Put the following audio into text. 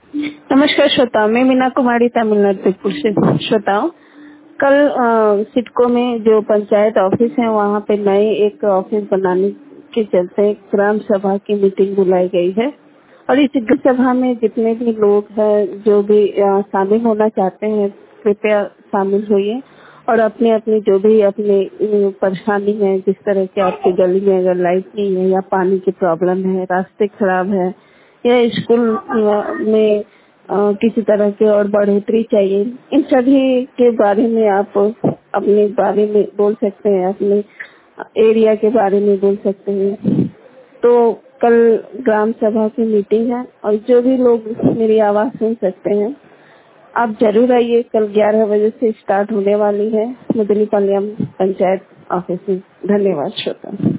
नमस्कार श्रोताओं, मैं मीना कुमारी तमिलनाडु त्रिपुर से। श्रोताओं, कल सिडको में जो पंचायत ऑफिस है वहाँ पे नए एक ऑफिस बनाने के चलते ग्राम सभा की मीटिंग बुलाई गई है और इस ग्राम सभा में जितने भी लोग हैं जो भी शामिल होना चाहते हैं कृपया शामिल होइए और अपने अपने जो भी अपने परेशानी है, जिस तरह के आपकी गली में अगर लाइट नहीं है या पानी की प्रॉब्लम है, रास्ते खराब है या स्कूल में किसी तरह के और बढ़ोतरी चाहिए, इन सभी के बारे में आप अपने बारे में बोल सकते हैं, अपने एरिया के बारे में बोल सकते हैं। तो कल ग्राम सभा की मीटिंग है और जो भी लोग मेरी आवाज सुन सकते हैं आप जरूर आइए। कल 11 बजे से स्टार्ट होने वाली है मुदलीपालयम पंचायत ऑफिस में। धन्यवाद श्रोता।